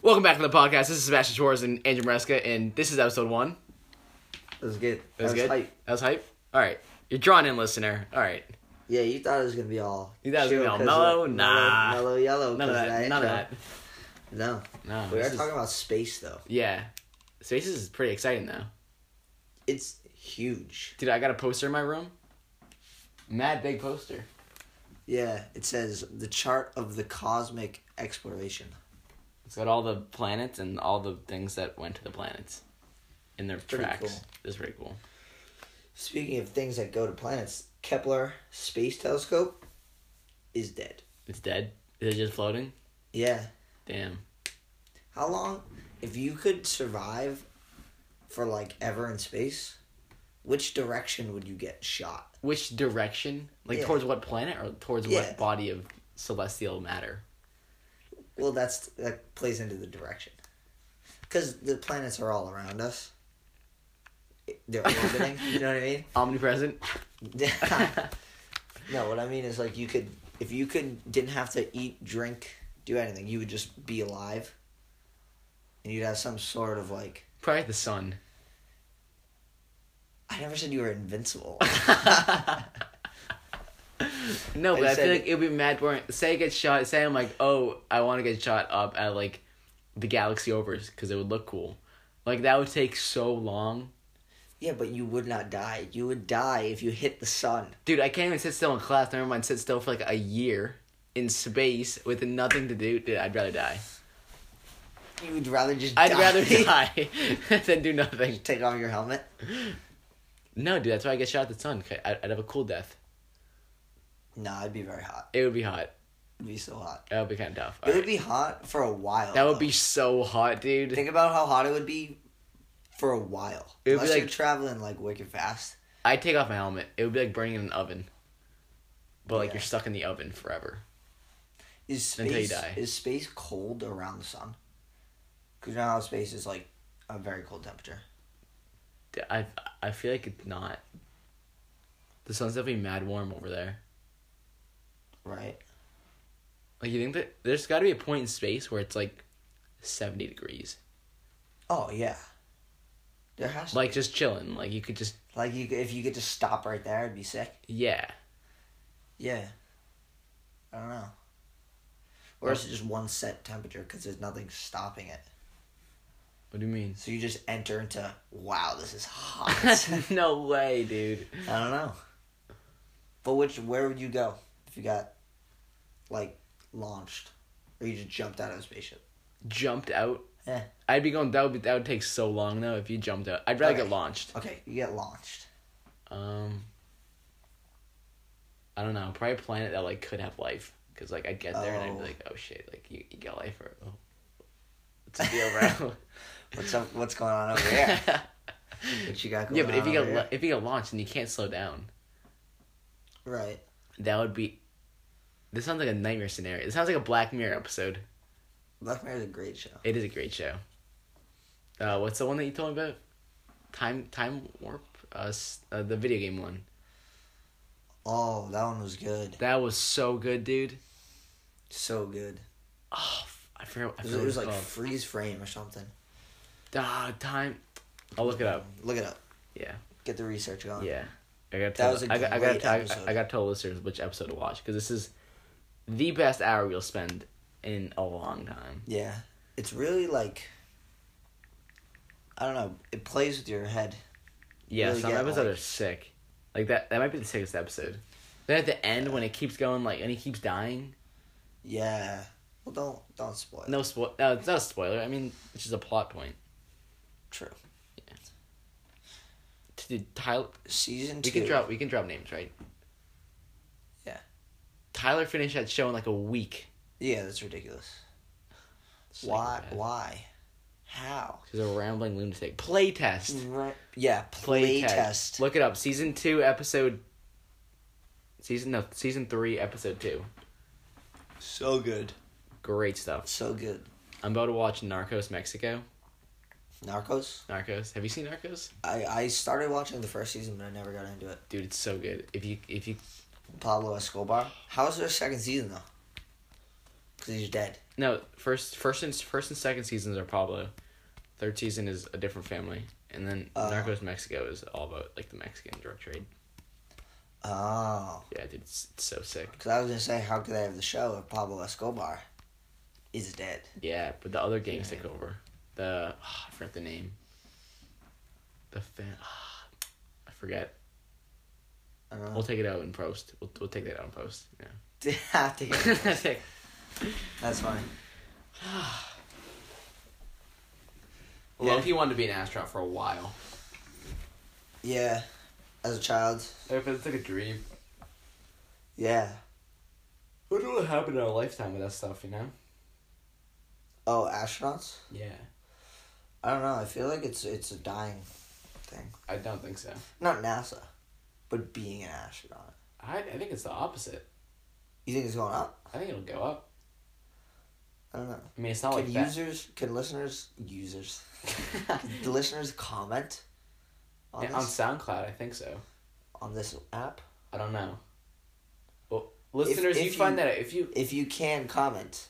Welcome back to the podcast. This is Sebastian Schwartz and Andrew Maresca, and this is episode 1. That was good. That was good? Hype. That was hype? Alright. You're drawn in, listener. Alright. Yeah, you thought it was going to be all... You thought it was going to be all mellow? Nah. Mellow yellow. None of that. None of that. No. No. We are talking about space, though. Yeah. Space is pretty exciting, though. It's huge. Dude, I got a poster in my room. Mad big poster. Yeah, it says, the chart of the cosmic exploration. It's got all the planets and all the things that went to the planets in their Pretty tracks. cool. It's pretty cool. Speaking of things that go to planets, Kepler Space Telescope is dead. It's dead? Is it just floating? Yeah. Damn. How long... If you could survive for, like, ever in space, which direction would you get shot? Which direction? Like, Yeah. towards what planet or towards Yeah. what body of celestial matter? Well, that plays into the direction. Because the planets are all around us. They're orbiting, you know what I mean? Omnipresent? No, what I mean is, like, if you didn't have to eat, drink, do anything, you would just be alive. And you'd have some sort of, like... Probably the sun. I never said you were invincible. No, but I feel said- like it would be mad boring. Say I get shot, say I'm like, oh, I want to get shot up at, like, the galaxy over, because it would look cool. Like, that would take so long. Yeah, but you would not die. You would die if you hit the sun. Dude, I can't even sit still in class, never mind sit still for, like, a year in space with nothing to do. Dude, I'd rather die. You would rather just I'd die. rather die than do nothing. Take off your helmet. No, dude, that's why I get shot at the sun. I'd have a cool death. Nah, it'd be very hot. It would be hot. It'd be so hot. That would be kind of tough. It would be hot for a while. That would though. be so hot, dude. Think about how hot it would be for a while. It would be Unless like- you're traveling, like, wicked fast. I'd take off my helmet. It would be like burning in an oven. But, like, Yeah. you're stuck in the oven forever. Is Until you space die. Is space cold around the sun? Because you know how space is, like, a very cold temperature. I feel like it's not. The sun's definitely mad warm over there. Right? Like, you think that there's got to be a point in space where it's, like, 70 degrees. Oh, yeah. There has to Like, be. just chilling. Like, you could just... Like, if you could just stop right there, it'd be sick. Yeah. Yeah. I don't know. Or is it just one set temperature because there's nothing stopping it? What do you mean? So you just enter into, wow, this is hot. No way, dude. I don't know. But where would you go if you got, like, launched? Or you just jumped out of a spaceship? Jumped out? Eh. I'd be going... That would take so long, though, if you jumped out. I'd rather Okay. get launched. Okay, you get launched. I don't know. Probably a planet that, like, could have life. Because, like, I'd get there and I'd be Oh. like, oh, shit. Like, you got life or... Oh. What's the deal, bro? What's going on over here? What you got going Yeah, but on if you over here? if you get launched and you can't slow down, Right. that would be... This sounds like a nightmare scenario. It sounds like a Black Mirror episode. Black Mirror is a great show. It is a great show. What's the one that you told me about? Time Warp? The video game one. Oh, that one was good. That was so good, dude. So good. Oh, I forgot. It was like freeze frame or something. Time. I'll look it up. Look it up. Yeah. Get the research going. Yeah. I got That was a great episode. I got to tell listeners which episode to watch because this is the best hour you'll spend in a long time. Yeah. It's really like, I don't know, it plays with your head. Yeah, Really some get, episodes like- are sick. Like that might be the sickest episode. Then at the end when it keeps going like and he keeps dying. Yeah. Well, don't spoil it. No, it's not a spoiler. I mean, it's just a plot point. True. Dude, Tyler, Season we 2. can drop names, right? Yeah. Tyler finished that show in like a week. Yeah, that's ridiculous. Psychopath. Why? How? She's a rambling lunatic. Playtest. Right. Yeah, play test. Look it up. Season 3, episode 2. So good. Great stuff. So good. I'm about to watch Narcos Mexico. Narcos? Have you seen Narcos? I started watching the first season, but I never got into it. Dude, it's so good. If you Pablo Escobar. How's their second season, though? Because he's dead. No, first and second seasons are Pablo. Third season is a different family, and then Narcos Mexico is all about like the Mexican drug trade. Oh. Yeah, dude, it's so sick. Because I was gonna say, how could they have the show if Pablo Escobar is dead? Yeah, but the other gangs take over. I forgot the name. I forget. I don't know. We'll take it out in post. We'll take that out in post. Yeah. That's funny. Loki wanted to be an astronaut for a while. Yeah, as a child. If it's like a dream. Yeah. What would happen in our lifetime with that stuff, you know? Oh, astronauts? Yeah. I don't know. I feel like it's a dying thing. I don't think so. Not NASA, but being an astronaut. I think it's the opposite. You think it's going up? I think it'll go up. I don't know. I mean, it's not like Can listeners, the listeners comment on on SoundCloud, I think so. On this app? I don't know. Well, listeners, you find that if you can comment.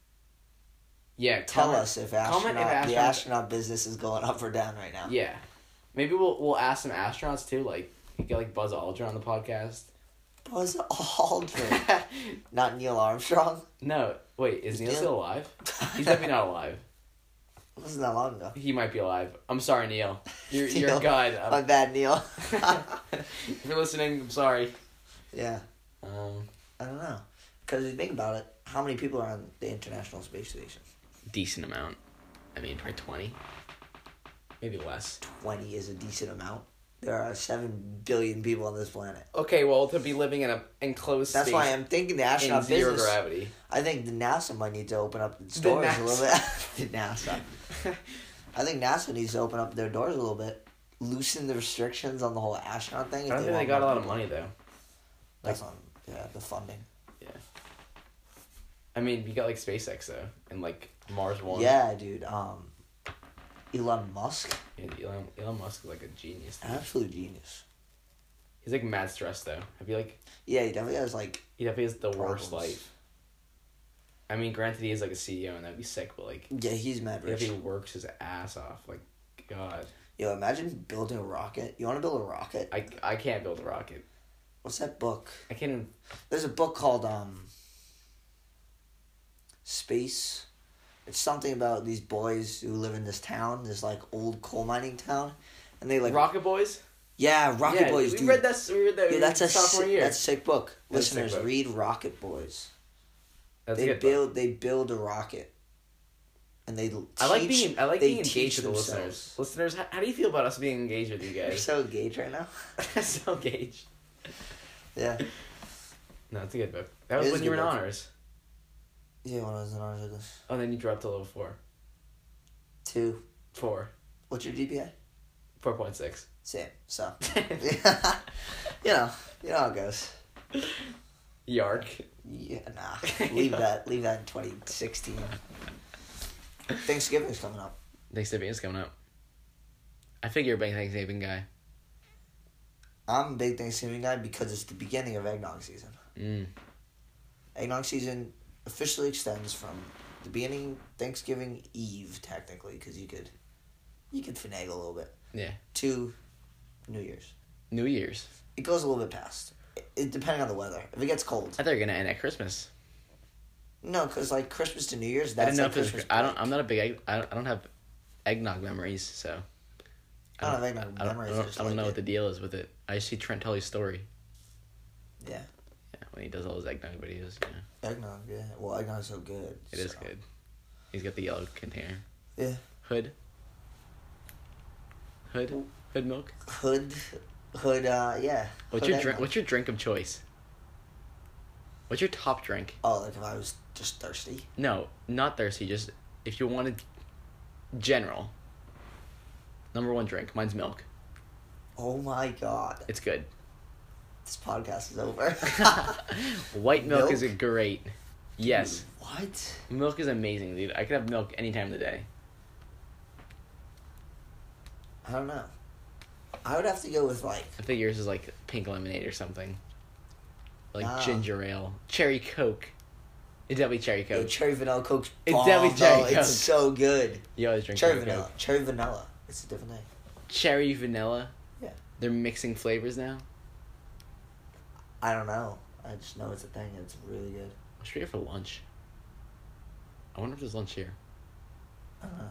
Yeah, tell us if the astronaut business is going up or down right now. Yeah, maybe we'll ask some astronauts too. Like you get like Buzz Aldrin on the podcast. Buzz Aldrin, not Neil Armstrong. No, wait, is Neil still alive? He's definitely not alive. It wasn't that long ago. He might be alive. I'm sorry, Neil. You're Neil, a god. My bad, Neil. If you're listening, I'm sorry. Yeah. I don't know, because if you think about it, how many people are on the International Space Station? Decent amount. I mean, probably 20. Maybe less. 20 is a decent amount. There are 7 billion people on this planet. Okay, well, to be living in an enclosed That's space why I'm thinking the astronaut in zero business. gravity. I think the NASA might need to open up its doors a little bit. The NASA. I think NASA needs to open up their doors a little bit, loosen the restrictions on the whole astronaut thing. I don't think they got a lot of money though. That's on the funding. Yeah. I mean, you got like SpaceX though, and like Mars One. Yeah, dude. Elon Musk. Yeah, Elon Musk is like a genius. Dude. Absolute genius. He's like mad stressed though. Have you like? Yeah, he definitely has like. He definitely has the problems. worst life. I mean, granted, he is like a CEO, and that'd be sick, but like. Yeah, he's mad rich. If he works his ass off, like, God. Yo, imagine building a rocket. You want to build a rocket? I can't build a rocket. What's that book? I can't even. There's a book called Space. It's something about these boys who live in this town, this like old coal mining town, and they like Rocket Boys. Yeah, Rocket Boys. We dude. read that. We read that. Yeah, that's a sophomore year. That's a sick book. That's Listeners, sick book. read Rocket Boys. That's They build a rocket, and they. I like being engaged teach with the listeners. Listeners, how do you feel about us being engaged with you guys? You're so engaged right now. So engaged. Yeah. No, it's a good book. That was when you were in honors. Yeah, when I was in honors with this. Oh, then you dropped to level 4. 2. 4. What's your GPA? 4.6. Same. So. you know how it goes. Yark. Yeah, nah. Leave that in 2016. Thanksgiving's coming up. Thanksgiving is coming up. I figure you're a big Thanksgiving guy. I'm a big Thanksgiving guy because it's the beginning of eggnog season. Eggnog season officially extends from the beginning Thanksgiving Eve, technically, because you could finagle a little bit. Yeah. To New Year's. New Year's. It goes a little bit past. It depending on the weather. If it gets cold. I thought you were gonna end at Christmas. No, because like Christmas to New Year's, I that's didn't know like if it was, Christmas. I'm not a big egg. I don't have eggnog memories, so. I don't have eggnog memories. I don't know what the deal is with it. I see Trent tell his story. Yeah. Yeah, when he does all his eggnog videos. Yeah. Eggnog, yeah. Well, eggnog's so good. It is good. He's got the yellow container. Yeah. Hood milk. Hood, yeah. What's your drink of choice? What's your top drink? Oh, like if I was just thirsty? No, not thirsty. Just if you wanted general. Number 1 drink. Mine's milk. Oh my god. It's good. This podcast is over. White milk is great. Yes. Dude, what? Milk is amazing, dude. I could have milk any time of the day. I don't know. I would have to go with like... I think yours is like pink lemonade or something. Like Nah. ginger ale. Cherry Coke. It's definitely cherry Yo, Coke. cherry vanilla Coke's It's bomb, definitely cherry though. Coke. It's so good. You always drink Cherry Coke. vanilla. Cherry vanilla. It's a different thing. Cherry vanilla. Yeah. They're mixing flavors now. I don't know. I just know it's a thing. It's really good. What should we get for lunch? I wonder if there's lunch here. I don't know.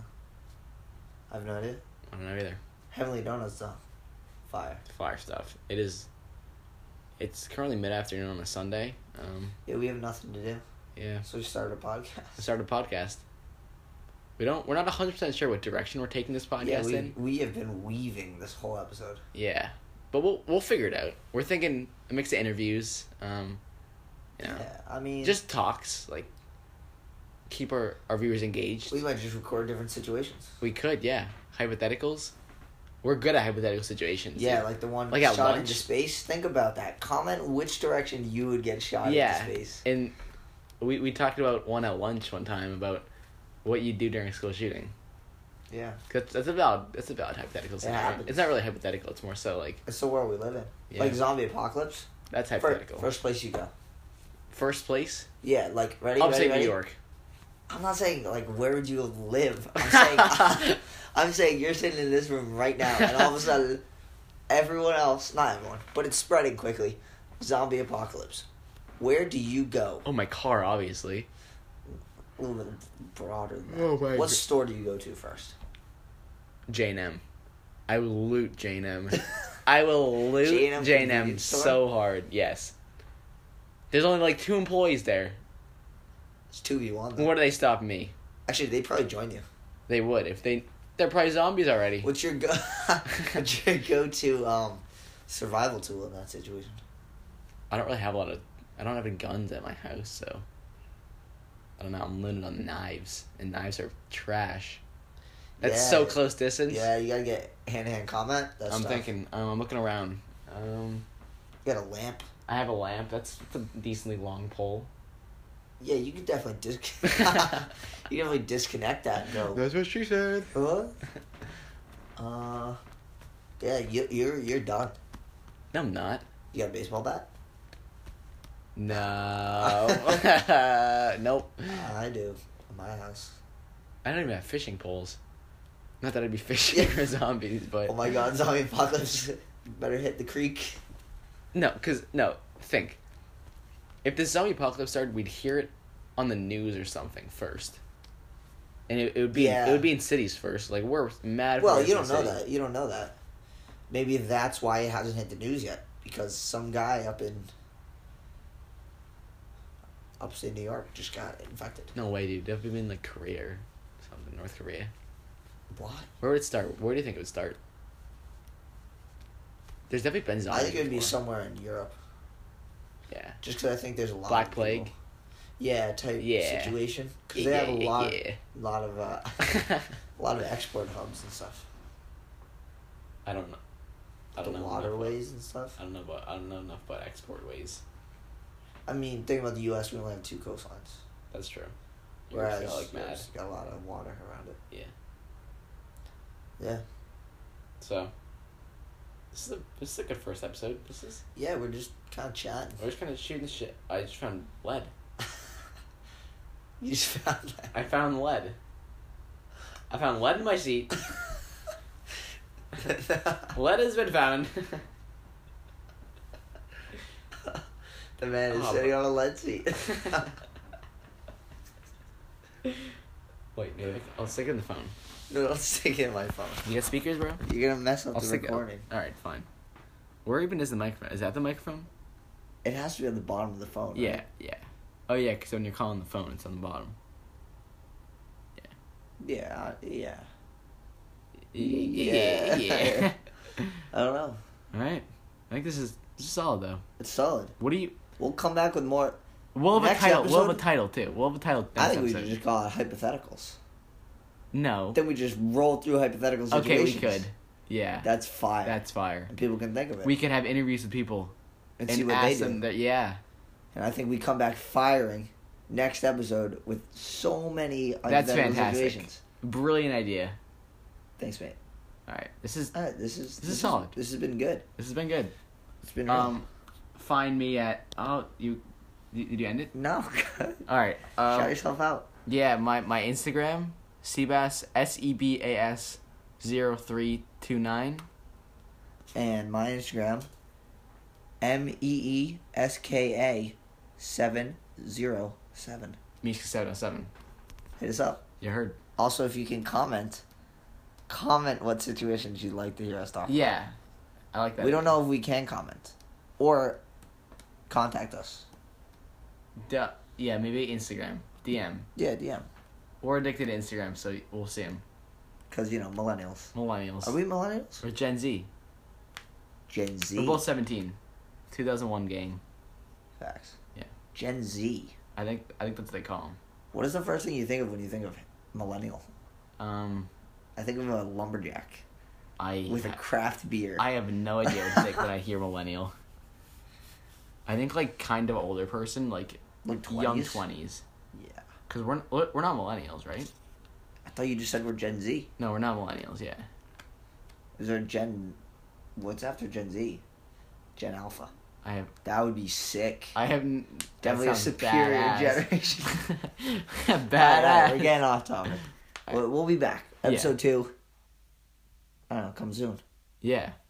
I have no idea. I don't know either. Heavenly Donuts, though. Fire. Fire stuff. It is. It's currently mid-afternoon on a Sunday. Yeah, we have nothing to do. Yeah. So we started a podcast. I started a podcast. We're not 100% sure what direction we're taking this podcast Yeah, in. we have been weaving this whole episode. Yeah. But we'll figure it out. We're thinking a mix of interviews. You know, Yeah, I mean... just talks. Like, keep our viewers engaged. We might just record different situations. We could, yeah. Hypotheticals. We're good at hypothetical situations. Yeah, dude. like the one Like at shot lunch? into space. Think about that. Comment which direction you would get shot into space. And we talked about one at lunch one time about what you do during a school shooting. Yeah. Cause that's a valid hypothetical scenario. happens. It's not really hypothetical. It's more so like It's the world we live in. Yeah. Like zombie apocalypse. that's hypothetical. First place you go. First place, Yeah, like ready. upstate ready? New York. I'm not saying like where would you live. I'm saying you're sitting in this room right now, and all of a sudden, everyone else, not everyone, but it's spreading quickly. Zombie apocalypse. Where do you go? Oh, my car, obviously. A little bit broader than that. Oh my What God. store do you go to first? J&M. I will loot J&M. I will loot J&M J&M convenience store? so hard. Yes. There's only like 2 employees there. It's 2v1. What do they stop me? Actually, they'd probably join you. They would if they're probably zombies already. What's your what's your go-to survival tool in that situation? I don't really have I don't have any guns at my house, so I don't know. I'm limited on knives, and knives are trash. That's Yeah. so close distance. Yeah, you gotta get hand-to-hand combat. That's I'm tough. thinking. I'm looking around. You got a lamp. I have a lamp. That's a decently long pole. Yeah, you could definitely you can definitely disconnect that and go. That's what she said. What? Yeah, you're done. No, I'm not. You got a baseball bat? No. Nope. I do. In my house. I don't even have fishing poles. Not that I'd be fishing for zombies, but Oh my god, zombie apocalypse. Better hit the creek. Think. If the zombie apocalypse started, we'd hear it on the news or something first. And it would be Yeah. it would be in cities first. Like we're mad. Well, for you don't know that. You don't know that. Maybe that's why it hasn't hit the news yet. Because some guy up in upstate New York just got infected. No way, dude. Definitely been like Korea or something. North Korea. What? Where would it start? Where do you think it would start? There's definitely been I zombies. think it would be before. somewhere in Europe. Yeah. Just because I think there's a lot Black of Plague. people. Yeah, type Yeah. situation. Because they have a lot of yeah. a lot of export hubs and stuff. I don't know. I don't The know. waterways and stuff. I don't know enough about export ways. I mean, think about the U.S. We only have 2 coastlines. That's true. You Whereas feel like mad. Europe's got a lot of water around it. Yeah. Yeah. So, this is a good first episode. Yeah, we're just kind of chatting. We're just kind of shooting the shit. I just found lead. You just found that. I found lead. I found lead in my seat. Lead has been found. The man is Oh, sitting on a lead seat. Wait, maybe I'll stick it in the phone. No, don't stick it in my phone. You got speakers, bro? You're gonna mess up I'll the stick recording. All right, fine. Where even is the microphone? Is that the microphone? It has to be on the bottom of the phone. Right? Yeah, yeah. Oh yeah, because when you're calling the phone, it's on the bottom. Yeah. Yeah. Yeah. I don't know. All right. I think this is solid though. It's solid. What do you? We'll come back with more. We'll have Next a title. We'll have a episode? title too. We'll have a title. I next think we episode. should just call it hypotheticals. No. Then we just roll through hypothetical situations. Okay, we could. Yeah. That's fire. That's fire. And people can think of it. We could have interviews with people and see what they ask do. them that. Yeah. And I think we come back firing next episode with so many That's hypothetical fantastic. situations. Brilliant idea. Thanks, mate. All right. This is This is solid. This has been good. This has been good. It's been real. Find me at Did you end it? No. All right. Shout yourself out. Yeah, my Instagram, Sebas, Sebas 0329. And my Instagram, MEESKA 707. Mishka 707. Hit us up. You heard? Also, if you can comment what situations you'd like to hear us talk about. Yeah. I like that. We don't know if we can comment. Or contact us. Yeah, maybe Instagram. DM. Yeah, DM. We're addicted to Instagram, so we'll see them. Because, millennials. Millennials. Are we millennials? Or Gen Z. Gen Z. We're both 17. 2001 gang. Facts. Yeah. Gen Z. I think that's what they call them. What is the first thing you think of when you think of millennial? I think of a lumberjack. With a craft beer. I have no idea what to think when I hear millennial. I think, kind of older person, like 20s? Young 20s. Yeah. Because we're not millennials, right? I thought you just said we're Gen Z. No, we're not millennials, yeah. Is there what's after Gen Z? Gen Alpha. That would be sick. Definitely a superior generation. Badass. We're getting off topic. We'll be back. Episode 2. I don't know, come soon. Yeah.